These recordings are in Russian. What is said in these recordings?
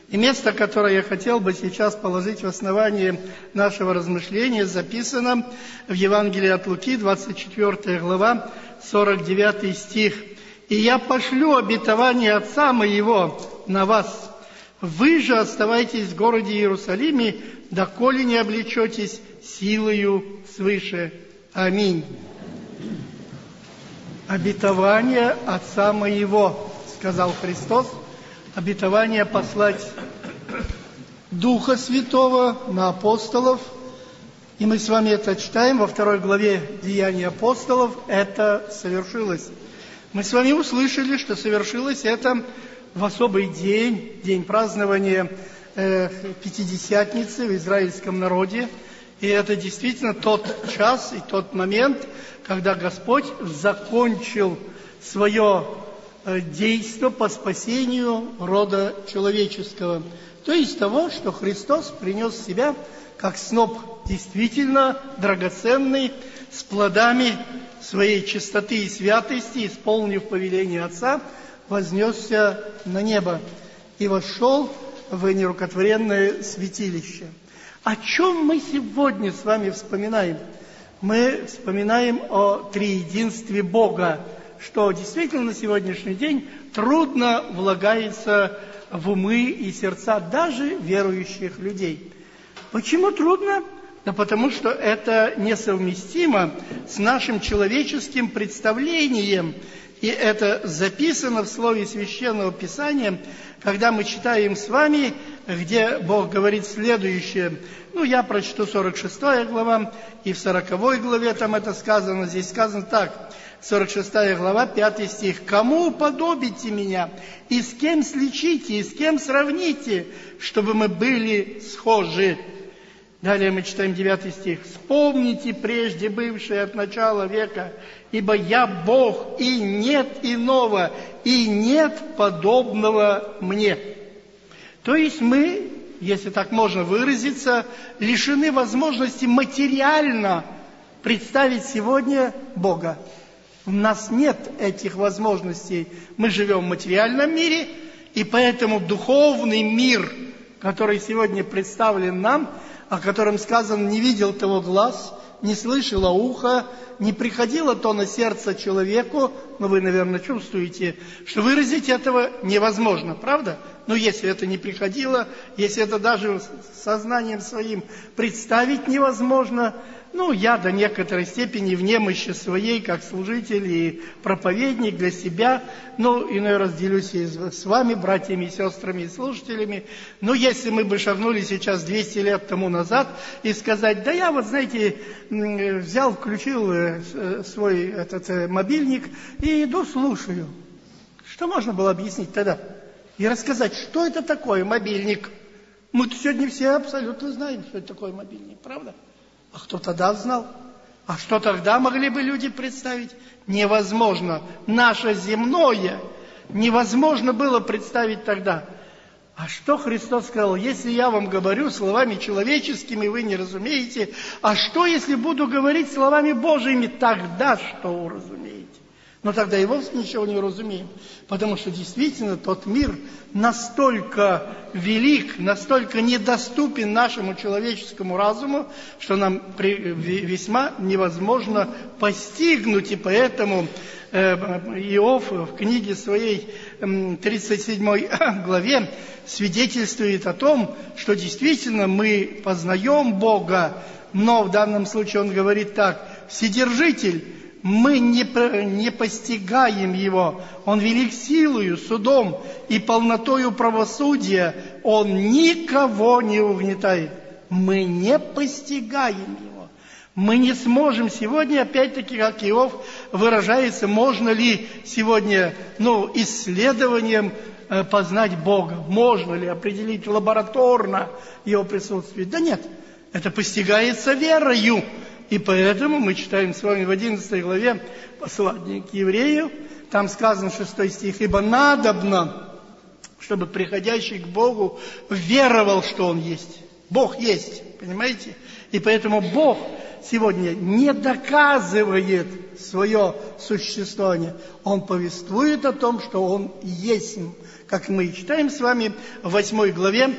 И место, которое я хотел бы сейчас положить в основание нашего размышления, записано в Евангелии от Луки, 24 глава, 49 стих. «И я пошлю обетование Отца Моего на вас. Вы же оставайтесь в городе Иерусалиме, доколе не облечетесь силою свыше. Аминь». Обетование Отца Моего, сказал Христос, обетование послать Духа Святого на апостолов. И мы с вами это читаем во 2 главе Деяний апостолов. Это совершилось. Мы с вами услышали, что совершилось это в особый день, день празднования Пятидесятницы в израильском народе. И это действительно тот час и тот момент, когда Господь закончил свое действо по спасению рода человеческого. То есть того, что Христос принес в себя, как сноп действительно драгоценный, с плодами своей чистоты и святости, исполнив повеление Отца, вознесся на небо и вошел в нерукотворенное святилище. О чем мы сегодня с вами вспоминаем? Мы вспоминаем о триединстве Бога, что действительно на сегодняшний день трудно влагается в умы и сердца даже верующих людей. Почему трудно? Да потому что это несовместимо с нашим человеческим представлением. И это записано в слове Священного Писания, когда мы читаем с вами, где Бог говорит следующее. Я прочту 46 глава, и в 40 главе там это сказано. Здесь сказано так, 46 глава, 5 стих. «Кому уподобите меня, и с кем сличите, и с кем сравните, чтобы мы были схожи?» Далее мы читаем 9 стих. «Вспомните прежде бывшее от начала века, ибо я Бог, и нет иного, и нет подобного мне». То есть мы, если так можно выразиться, лишены возможности материально представить сегодня Бога. У нас нет этих возможностей. Мы живем в материальном мире, и поэтому духовный мир, который сегодня представлен нам, о котором сказано, не видел того глаз, не слышало ухо, не приходило то на сердце человеку, но вы, наверное, чувствуете, что выразить этого невозможно, правда? Но если это не приходило, если это даже сознанием своим представить невозможно, я до некоторой степени в немощи своей, как служитель и проповедник для себя, иной раз делюсь и с вами, братьями и сестрами и слушателями, если мы бы шагнули сейчас 200 лет тому назад и сказать, да я взял, включил свой мобильник и иду слушаю. Что можно было объяснить тогда? И рассказать, что это такое мобильник. Мы-то сегодня все абсолютно знаем, что это такое мобильник, правда? А кто тогда знал? А что тогда могли бы люди представить? Невозможно. Наше земное невозможно было представить тогда. А что Христос сказал? Если я вам говорю словами человеческими, вы не разумеете. А что, если буду говорить словами Божьими? Тогда что уразумеете? Но тогда и вовсе ничего не уразумеем. Потому что действительно тот мир настолько велик, настолько недоступен нашему человеческому разуму, что нам весьма невозможно постигнуть. И поэтому Иов в книге своей 37 главе свидетельствует о том, что действительно мы познаем Бога, но в данном случае он говорит так: «Вседержитель, мы не постигаем Его. Он велик силою, судом и полнотою правосудия. Он никого не угнетает». Мы не постигаем Его. Мы не сможем сегодня, опять-таки, как Иов выражается, можно ли сегодня, исследованием познать Бога? Можно ли определить лабораторно Его присутствие? Да нет, это постигается верою. И поэтому мы читаем с вами в 11 главе послания к еврею, там сказано 6 стих: «Ибо надобно, чтобы приходящий к Богу веровал, что Он есть». Бог есть, понимаете? И поэтому Бог сегодня не доказывает свое существование. Он повествует о том, что Он есть. как мы читаем с вами в 8 главе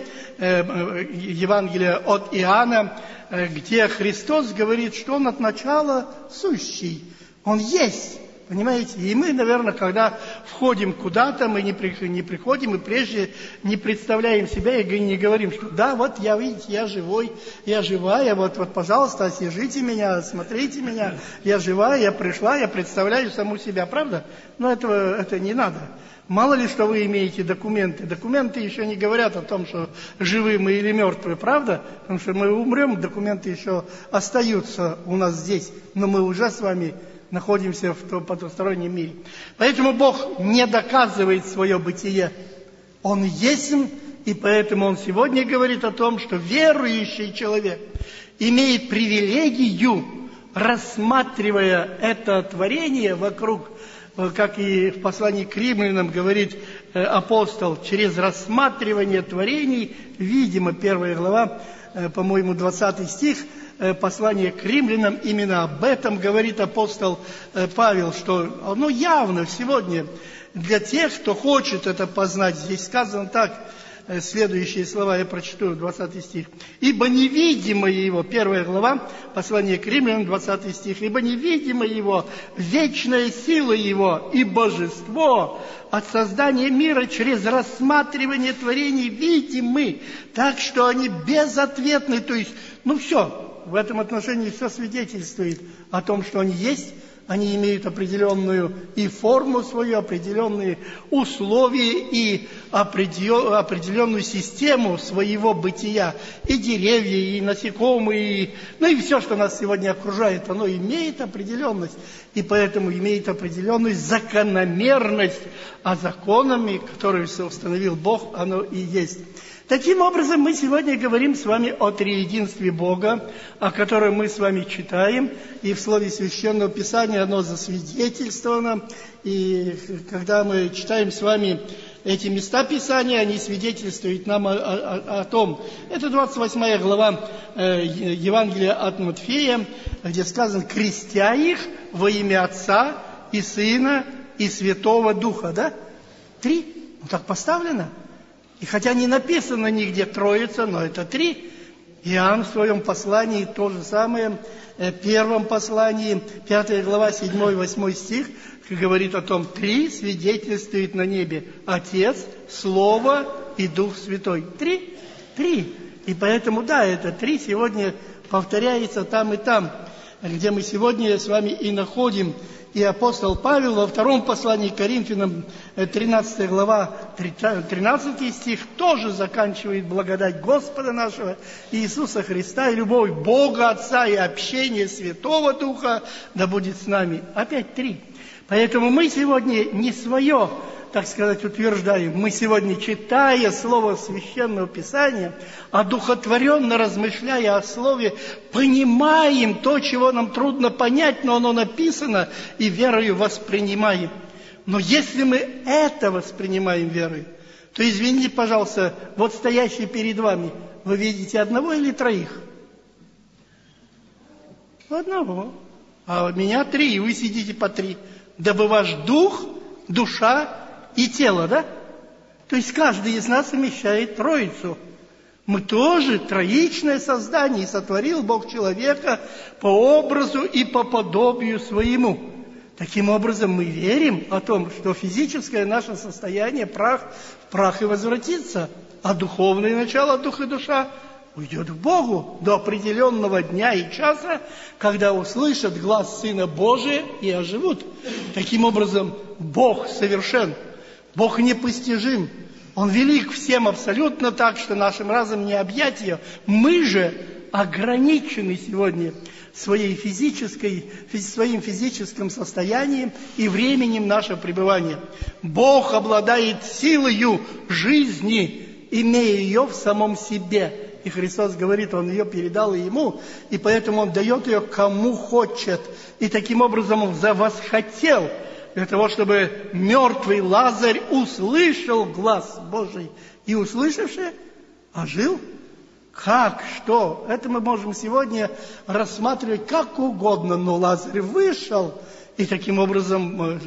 Евангелия от Иоанна, где Христос говорит, что Он от начала сущий, Он есть. Понимаете? И мы, наверное, когда входим куда-то, мы не приходим и прежде не представляем себя и не говорим, что да, вот я, видите, я живой, я живая, вот, пожалуйста, освежите меня, смотрите меня, я живая, я пришла, я представляю саму себя, правда? Но это не надо. Мало ли, что вы имеете документы. Документы еще не говорят о том, что живы мы или мертвы, правда? Потому что мы умрем, документы еще остаются у нас здесь, но мы уже с вами находимся в потустороннем мире. Поэтому Бог не доказывает свое бытие. Он есть, и поэтому Он сегодня говорит о том, что верующий человек имеет привилегию, рассматривая это творение вокруг, как и в послании к Римлянам говорит апостол, через рассматривание творений, видимо, 1 глава, по-моему, 20 стих, послание к Римлянам, именно об этом говорит апостол Павел, что оно явно сегодня для тех, кто хочет это познать. Здесь сказано так, следующие слова я прочту, 20 стих. «Ибо невидимое Его», 1 глава, послание к Римлянам, 20 стих, «Ибо невидимое Его, вечная сила Его и божество от создания мира через рассматривание творений видимы, так что они безответны». То есть, все. В этом отношении все свидетельствует о том, что они есть, они имеют определенную и форму свою, определенные условия и определенную систему своего бытия. И деревья, и насекомые, и все, что нас сегодня окружает, оно имеет определенность. И поэтому имеет определенную закономерность, а законами, которые установил Бог, оно и есть. Таким образом, мы сегодня говорим с вами о триединстве Бога, о котором мы с вами читаем, и в слове Священного Писания оно засвидетельствовано. И когда мы читаем с вами эти места Писания, они свидетельствуют нам о том. Это 28 глава Евангелия от Матфея, где сказано: «Крестя их во имя Отца и Сына и Святого Духа». Да? 3. Так поставлено. И хотя не написано нигде Троица, но это 3. Иоанн в своем послании то же самое, в первом послании, 5 глава, 7-8 стих, говорит о том, 3 свидетельствует на небе: Отец, Слово и Дух Святой. 3. И поэтому, да, это 3 сегодня повторяется там и там, где мы сегодня с вами и находим. И апостол Павел во втором послании к Коринфянам, 13 глава, 13 стих, тоже заканчивает: благодать Господа нашего Иисуса Христа и любовь Бога Отца и общение Святого Духа да будет с нами. Опять 3. Поэтому мы сегодня не свое, так сказать, утверждаем. Мы сегодня, читая Слово Священного Писания, одухотворенно размышляя о Слове, понимаем то, чего нам трудно понять, но оно написано, и верою воспринимаем. Но если мы это воспринимаем верой, то, извините, пожалуйста, вот стоящий перед вами, вы видите одного или 3? Одного. А у меня 3, и вы сидите по 3. Дабы ваш дух, душа и тело, да? То есть каждый из нас вмещает Троицу. Мы тоже троичное создание, и сотворил Бог человека по образу и по подобию своему. Таким образом, мы верим о том, что физическое наше состояние в прах и возвратится, а духовное начало, дух и душа, уйдет к Богу до определенного дня и часа, когда услышат глас Сына Божия и оживут. Таким образом, Бог совершен, Бог непостижим, Он велик всем абсолютно так, что нашим разумом не объять ее. Мы же ограничены сегодня своим физическим состоянием и временем нашего пребывания. Бог обладает силою жизни, имея ее в самом себе. И Христос говорит, Он ее передал Ему, и поэтому Он дает ее кому хочет. И таким образом Он восхотел для того, чтобы мертвый Лазарь услышал глас Божий. И услышавший, ожил. Как? Что? Это мы можем сегодня рассматривать как угодно, но Лазарь вышел и таким образом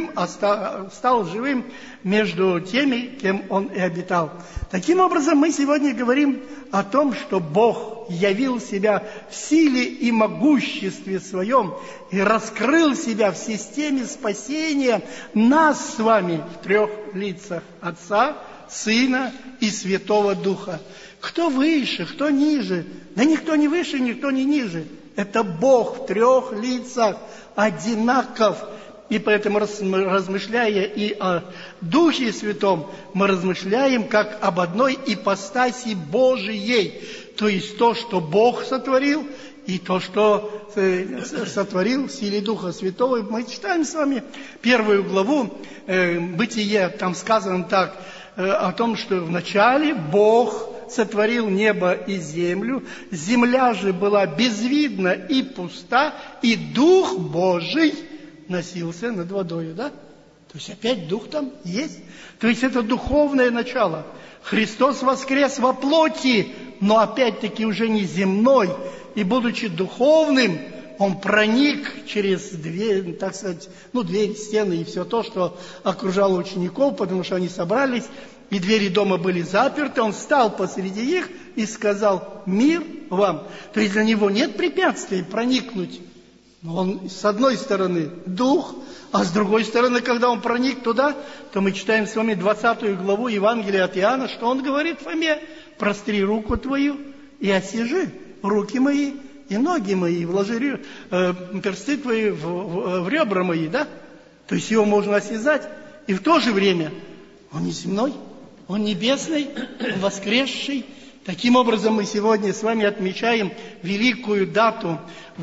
стал живым между теми, кем Он и обитал. Таким образом, мы сегодня говорим о том, что Бог явил себя в силе и могуществе Своем и раскрыл себя в системе спасения нас с вами в трех лицах: Отца, Сына и Святого Духа. Кто выше, кто ниже? Да никто не выше, никто не ниже. Это Бог в трех лицах, одинаков. И поэтому, размышляя и о Духе Святом, мы размышляем как об одной ипостаси Божией. То есть то, что Бог сотворил, и то, что сотворил в силе Духа Святого. Мы читаем с вами 1 главу Бытие. Там сказано так, о том, что вначале Бог сотворил небо и землю, земля же была безвидна и пуста, и Дух Божий носился над водою, да? То есть опять Дух там есть. То есть это духовное начало. Христос воскрес во плоти, но опять-таки уже не земной. И будучи духовным, Он проник через дверь, так сказать, дверь, стены и все то, что окружало учеников, потому что они собрались, и двери дома были заперты. Он встал посреди их и сказал: «Мир вам». То есть для Него нет препятствий проникнуть. Но Он, с одной стороны, Дух, а с другой стороны, когда Он проник туда, то мы читаем с вами 20 главу Евангелия от Иоанна, что Он говорит Фоме: «Простри руку твою и осижи руки мои и ноги мои, вложи персты твои в ребра мои», да? То есть Его можно осязать, и в то же время Он не земной, Он небесный, Он воскресший. Таким образом, мы сегодня с вами отмечаем великую дату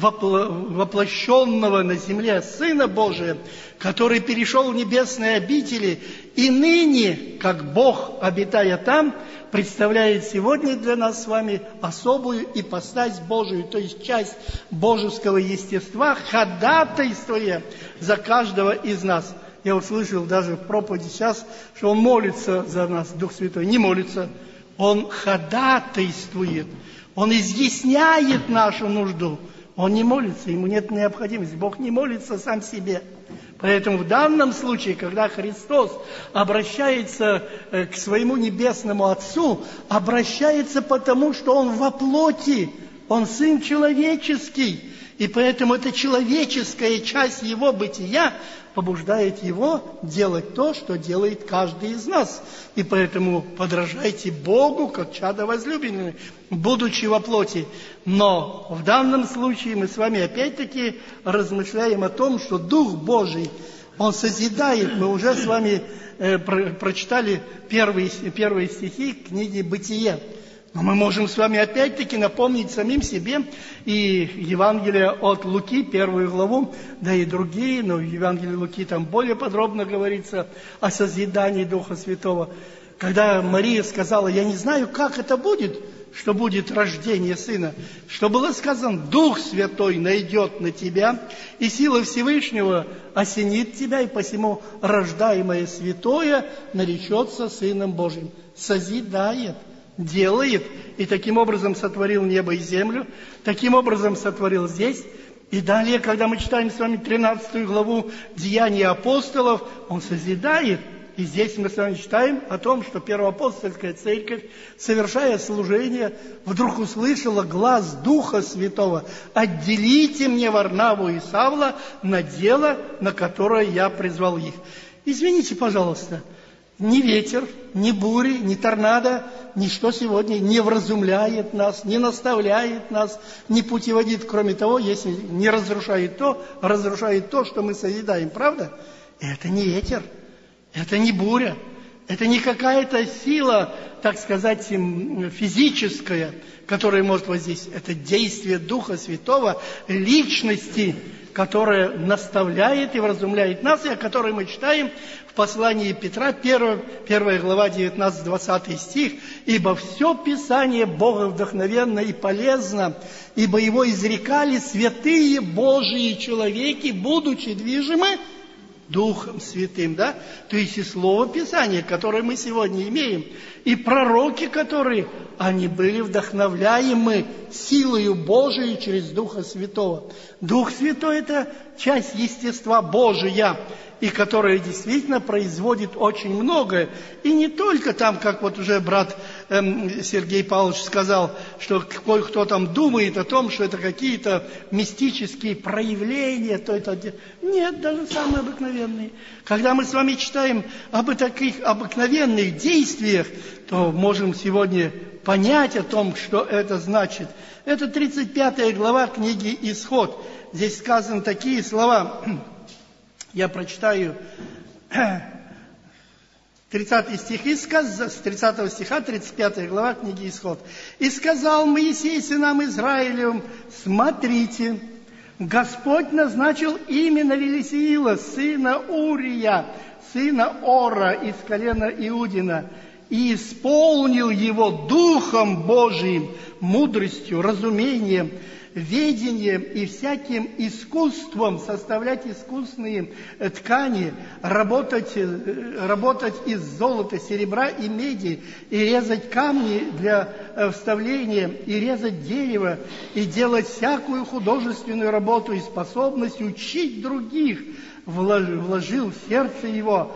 воплощенного на земле Сына Божия, который перешел в небесные обители, и ныне, как Бог, обитая там, представляет сегодня для нас с вами особую ипостась Божию, то есть часть божеского естества, ходатайствуя за каждого из нас. Я услышал даже в проповеди сейчас, что Он молится за нас, Дух Святой. Не молится. Он ходатайствует. Он изъясняет нашу нужду. Он не молится, ему нет необходимости. Бог не молится сам себе. Поэтому в данном случае, когда Христос обращается к своему небесному Отцу, обращается потому, что Он во плоти, Он Сын человеческий. И поэтому эта человеческая часть Его бытия побуждает Его делать то, что делает каждый из нас. И поэтому подражайте Богу, как чадо возлюбленные, будучи во плоти. Но в данном случае мы с вами опять-таки размышляем о том, что Дух Божий, Он созидает. Мы уже с вами прочитали первые стихи книги «Бытие». Но мы можем с вами опять-таки напомнить самим себе и Евангелие от Луки, 1 главу, да и другие, но в Евангелии Луки там более подробно говорится о созидании Духа Святого. Когда Мария сказала: «Я не знаю, как это будет, что будет рождение Сына», что было сказано: «Дух Святой найдет на тебя, и сила Всевышнего осенит тебя, и посему рождаемое святое наречется Сыном Божьим». Созидает, делает, и таким образом сотворил небо и землю, таким образом сотворил здесь. И далее, когда мы читаем с вами 13 главу Деяний апостолов, Он созидает. И здесь мы с вами читаем о том, что Первоапостольская церковь, совершая служение, вдруг услышала глас Духа Святого: «Отделите мне Варнаву и Савла на дело, на которое я призвал их». Извините, пожалуйста, ни ветер, ни бури, ни торнадо, ничто сегодня не вразумляет нас, не наставляет нас, не путеводит, кроме того, если не разрушает то, что мы созидаем, правда? Это не ветер, это не буря, это не какая-то сила, так сказать, физическая, которая может воздействовать. Это действие Духа Святого, личности, которая наставляет и вразумляет нас, и о которой мы читаем в послании Петра, 1 глава, 19-20 стих. «Ибо все Писание Бога вдохновенно и полезно, ибо его изрекали святые Божии человеки, будучи движимы Духом Святым, да? То есть и Слово Писания, которое мы сегодня имеем, и пророки, которые, они были вдохновляемы силою Божией через Духа Святого. Дух Святой – это часть естества Божия, и которая действительно производит очень многое. И не только там, как вот уже брат Сергей Павлович сказал, что кое-кто там думает о том, что это какие-то мистические проявления. Нет, даже самые обыкновенные. Когда мы с вами читаем об таких обыкновенных действиях, то можем сегодня понять о том, что это значит. Это 35 глава книги «Исход». Здесь сказаны такие слова. Я прочитаю 30 стих, с 30 стиха, 35 глава книги «Исход». «И сказал Моисей сынам Израилевым: смотрите, Господь назначил имя Велисиила, сына Урия, сына Ора из колена Иудина, и исполнил его Духом Божиим, мудростью, разумением, ведением и всяким искусством составлять искусные ткани, работать из золота, серебра и меди, и резать камни для вставления, и резать дерево, и делать всякую художественную работу, и способность учить других вложил в сердце его,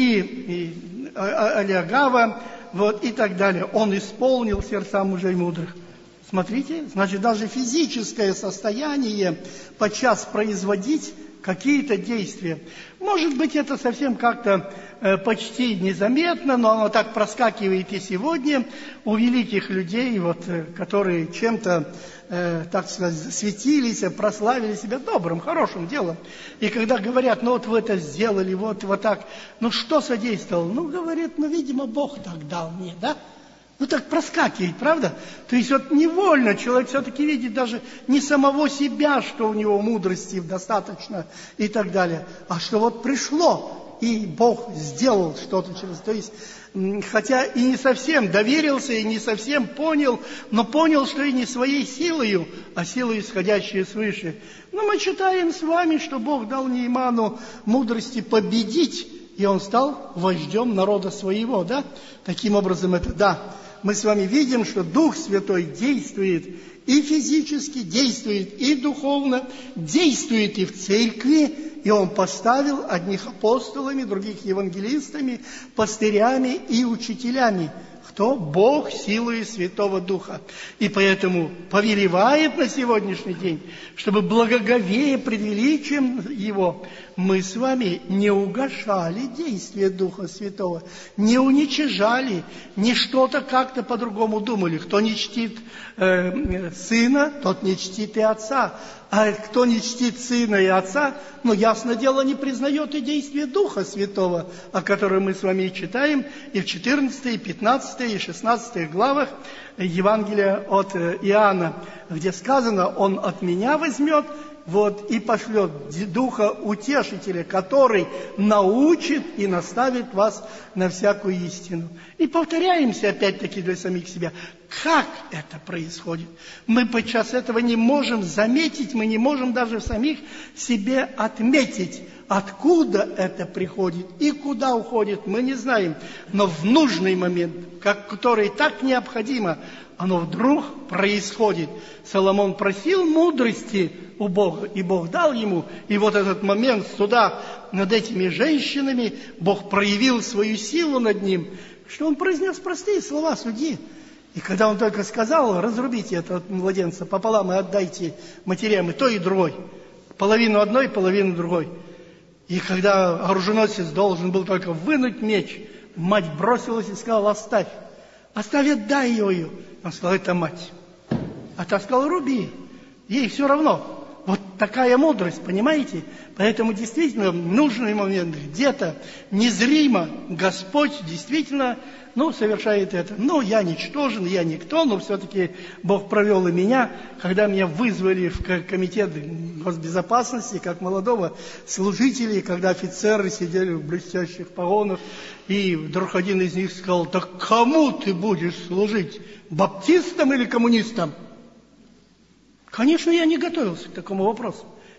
и Алиагава, и так далее. Он исполнил сердца мужей мудрых». Смотрите, значит, даже физическое состояние подчас производить какие-то действия. Может быть, это совсем как-то почти незаметно, но оно так проскакивает и сегодня у великих людей, которые чем-то, так сказать, светились, прославили себя добрым, хорошим делом. И когда говорят: вы это сделали, вот так, что содействовало? Говорит, видимо, Бог так дал мне, да? Так проскакивает, правда? То есть невольно человек все-таки видит даже не самого себя, что у него мудрости достаточно и так далее, а что пришло, и Бог сделал что-то через... То есть, хотя и не совсем доверился, и не совсем понял, но понял, что и не своей силою, а силой, исходящей свыше. Мы читаем с вами, что Бог дал Нейману мудрости победить, и он стал вождем народа своего, да? Таким образом, это да. Мы с вами видим, что Дух Святой действует и физически, действует и духовно, действует и в церкви, и Он поставил одних апостолами, других евангелистами, пастырями и учителями. Кто? Бог силой Святого Духа. И поэтому повелевает на сегодняшний день, чтобы благоговея пред величием Его мы с вами не угашали действия Духа Святого, не уничижали, не что-то как-то по-другому думали. Кто не чтит Сына, тот не чтит и Отца. А кто не чтит Сына и Отца, ясно дело, не признает и действия Духа Святого, о котором мы с вами читаем и в 14, и 15, и 16 главах Евангелия от Иоанна, где сказано: «Он от меня возьмет, и пошлет Духа Утешителя, который научит и наставит вас на всякую истину». И повторяемся опять-таки для самих себя. Как это происходит? Мы подчас этого не можем заметить, мы не можем даже в самих себе отметить, откуда это приходит и куда уходит, мы не знаем. Но в нужный момент, который так необходимо, оно вдруг происходит. Соломон просил мудрости у Бога, и Бог дал ему. И этот момент суда над этими женщинами, Бог проявил свою силу над ним, что он произнес простые слова: «Суди». И когда он только сказал: «Разрубите этого младенца пополам и отдайте матерям и той, и другой». Половину одной, половину другой. И когда оруженосец должен был только вынуть меч, мать бросилась и сказала: «Оставь, отдай ее». Он сказал: «Это мать». А та сказала: «Руби, ей все равно». Такая мудрость, понимаете? Поэтому действительно в нужный момент где-то незримо Господь действительно совершает это. Я ничтожен, я никто, но все-таки Бог провел и меня, когда меня вызвали в комитет госбезопасности, как молодого служителя, и когда офицеры сидели в блестящих погонах, и вдруг один из них сказал: «Так кому ты будешь служить, баптистам или коммунистам?» Конечно, я не готовился к такому вопросу.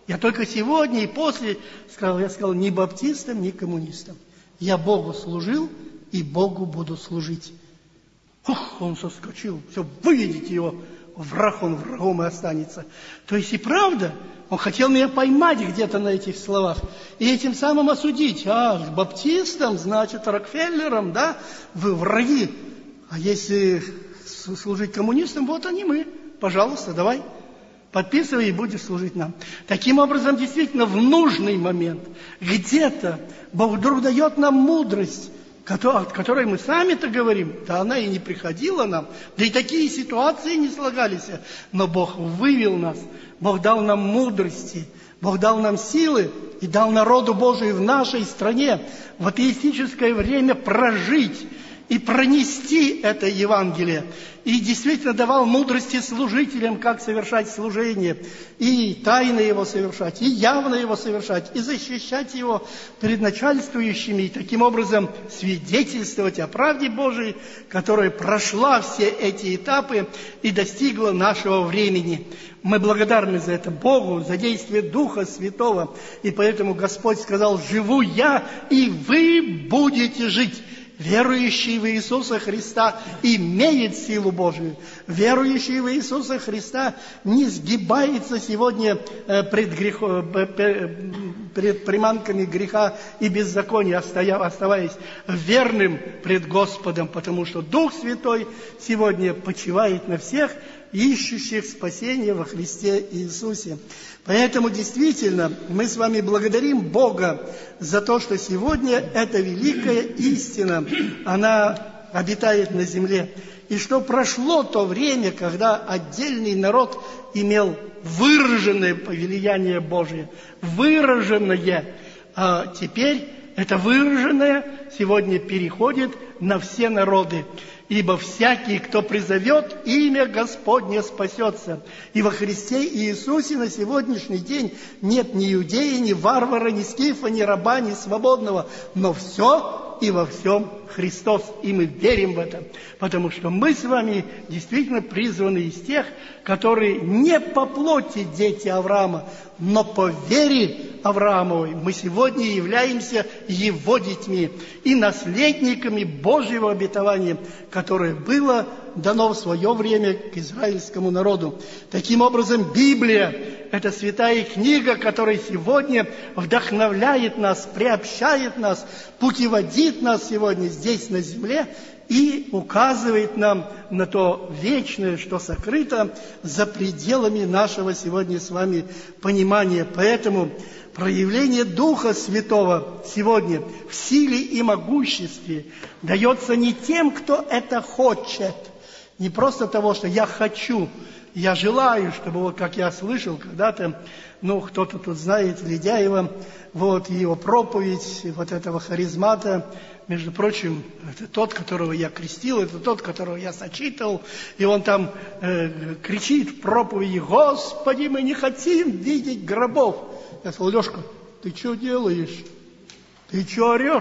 Я только сегодня и после я сказал ни баптистам, ни коммунистам. Я Богу служил и Богу буду служить. Ох, он соскочил, все, выведите его, враг он врагом и останется. То есть и правда, он хотел меня поймать где-то на этих словах и этим самым осудить. К баптистам, значит, Рокфеллерам, да, вы враги. А если служить коммунистам, вот они мы. Пожалуйста, давай, подписывай и будешь служить нам. Таким образом, действительно, в нужный момент, где-то Бог вдруг дает нам мудрость, о которой мы сами-то говорим, да она и не приходила нам, да и такие ситуации не слагались. Но Бог вывел нас, Бог дал нам мудрости, Бог дал нам силы и дал народу Божию в нашей стране в атеистическое время прожить и пронести это Евангелие. И действительно давал мудрости служителям, как совершать служение, и тайно его совершать, и явно его совершать, и защищать его перед начальствующими, и таким образом свидетельствовать о правде Божией, которая прошла все эти этапы и достигла нашего времени. Мы благодарны за это Богу, за действие Духа Святого, и поэтому Господь сказал: «Живу я, и вы будете жить». Верующий в Иисуса Христа имеет силу Божию. Верующий в Иисуса Христа не сгибается сегодня пред приманками греха и беззакония, оставаясь верным пред Господом, потому что Дух Святой сегодня почивает на всех ищущих спасения во Христе Иисусе. Поэтому действительно мы с вами благодарим Бога за то, что сегодня эта великая истина, она обитает на земле. И что прошло то время, когда отдельный народ имел выраженное влияние Божие, выраженное, а теперь это выраженное сегодня переходит на все народы. Ибо всякий, кто призовет имя Господне, спасется. И во Христе Иисусе на сегодняшний день нет ни иудея, ни варвара, ни скифа, ни раба, ни свободного, но все и во всем Христос. И мы верим в это, потому что мы с вами действительно призваны из тех, которые не по плоти дети Авраама, но по вере Авраамовой. Мы сегодня являемся его детьми и наследниками Божьего обетования, которое было дано в свое время к израильскому народу. Таким образом, Библия – это святая книга, которая сегодня вдохновляет нас, приобщает нас, путеводит нас сегодня здесь, на земле, и указывает нам на то вечное, что сокрыто за пределами нашего сегодня с вами понимания. Поэтому проявление Духа Святого сегодня в силе и могуществе дается не тем, кто это хочет, не просто того, что я хочу, я желаю, чтобы, вот как я слышал когда-то, кто-то тут знает Ледяева, его проповедь, этого харизмата, между прочим, это тот, которого я крестил, это тот, которого я сочитал, и он там кричит в проповеди: «Господи, мы не хотим видеть гробов». Я сказал: «Лешка, ты что делаешь? Ты что орешь?»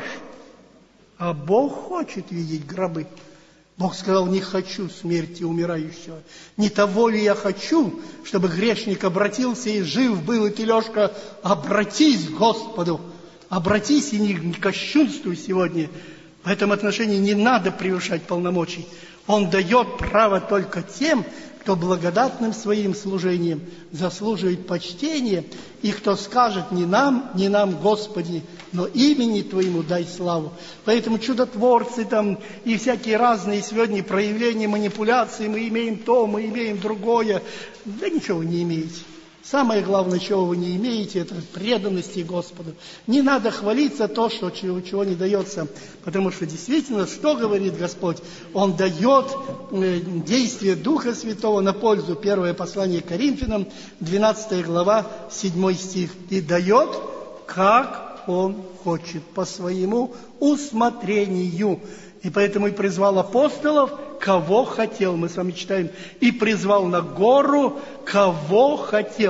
А Бог хочет видеть гробы. Бог сказал: «Не хочу смерти умирающего. Не того ли я хочу, чтобы грешник обратился и жив был?» И ты, Лешка, обратись к Господу. Обратись и не кощунствуй сегодня. В этом отношении не надо превышать полномочий. Он дает право только тем, кто благодатным своим служением заслуживает почтения, и кто скажет: не нам, Господи, но имени Твоему дай славу. Поэтому чудотворцы там и всякие разные сегодня проявления манипуляций, мы имеем то, мы имеем другое. Да ничего вы не имеете. Самое главное, чего вы не имеете, это преданности Господу. Не надо хвалиться то, чего не дается, потому что действительно, что говорит Господь? Он дает действие Духа Святого на пользу. Первое послание к Коринфянам, 12 глава, 7 стих. «И дает, как Он хочет, по своему усмотрению». И поэтому и призвал апостолов, кого хотел. Мы с вами читаем: «И призвал на гору, кого хотел».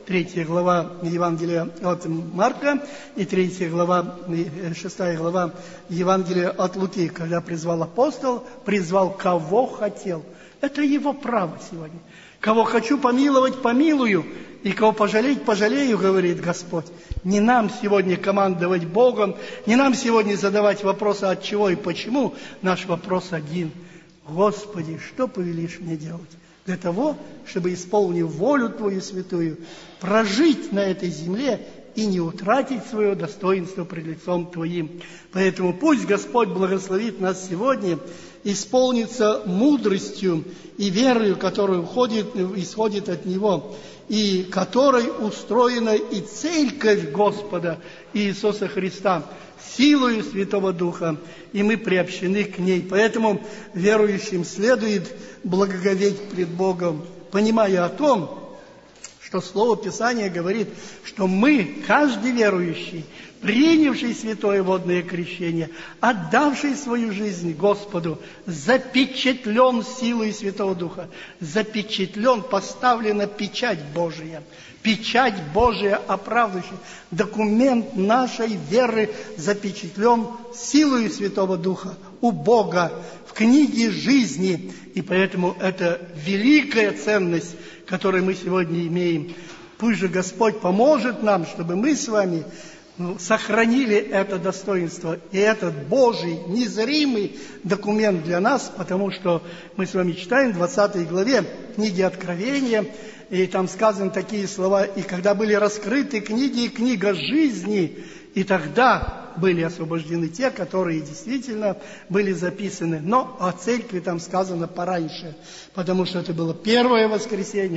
3 глава Евангелия от Марка и 3 глава, 6 глава Евангелия от Луки, когда призвал апостол, призвал кого хотел. Это его право сегодня. Кого хочу помиловать, помилую, и кого пожалеть, пожалею, говорит Господь. Не нам сегодня командовать Богом, не нам сегодня задавать вопросы от чего и почему. Наш вопрос один. Господи, что повелишь мне делать? Для того, чтобы, исполнив волю Твою святую, прожить на этой земле и не утратить свое достоинство пред лицом Твоим. Поэтому пусть Господь благословит нас сегодня исполниться мудростью и верою, которая исходит от Него, и которой устроена и Церковь Господа Иисуса Христа, силою Святого Духа, и мы приобщены к ней. Поэтому верующим следует благоговеть пред Богом, понимая о том, что Слово Писания говорит, что мы, каждый верующий, принявший святое водное крещение, отдавший свою жизнь Господу, запечатлен силой Святого Духа, запечатлен, поставлена печать Божия, печать Божия оправдывающая, документ нашей веры запечатлен силой Святого Духа у Бога в книге жизни, и поэтому это великая ценность, которую мы сегодня имеем. Пусть же Господь поможет нам, чтобы мы с вами сохранили это достоинство и этот Божий, незримый документ для нас, потому что мы с вами читаем в 20 главе книги Откровения, и там сказаны такие слова: «И когда были раскрыты книги и книга жизни, и тогда были освобождены те, которые действительно были записаны». Но о церкви там сказано пораньше, потому что это было первое воскресенье,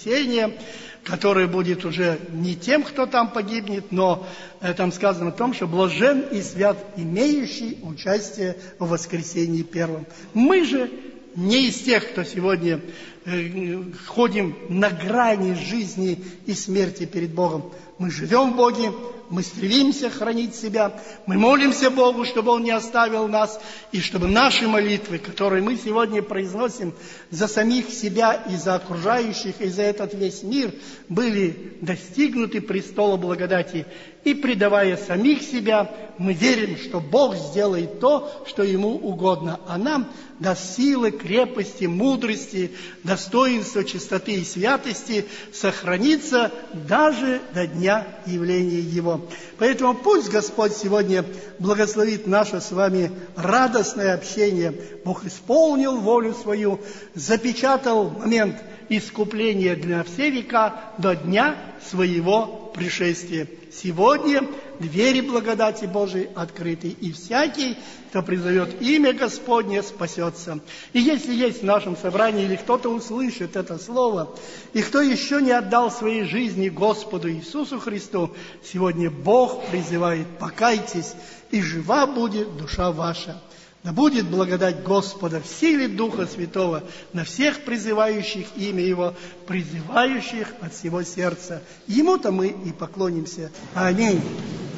которое будет уже не тем, кто там погибнет, но там сказано о том, что блажен и свят, имеющий участие в воскресении первом. Мы же не из тех, кто сегодня ходим на грани жизни и смерти перед Богом. Мы живем в Боге, мы стремимся хранить себя, мы молимся Богу, чтобы Он не оставил нас, и чтобы наши молитвы, которые мы сегодня произносим за самих себя и за окружающих, и за этот весь мир, были достигнуты престола благодати. И предавая самих себя, мы верим, что Бог сделает то, что Ему угодно, а нам даст силы, крепости, мудрости, достоинства, чистоты и святости сохраниться даже до дня явления Его. Поэтому пусть Господь сегодня благословит наше с вами радостное общение. Бог исполнил волю свою, запечатал момент искупления для все века до дня своего пришествия. Сегодня двери благодати Божией открыты, и всякий, кто призовет имя Господне, спасется. И если есть в нашем собрании, или кто-то услышит это слово, и кто еще не отдал своей жизни Господу Иисусу Христу, сегодня Бог призывает: покайтесь, и жива будет душа ваша. Да будет благодать Господа в силе Духа Святого на всех призывающих имя Его, призывающих от всего сердца. Ему-то мы и поклонимся. Аминь.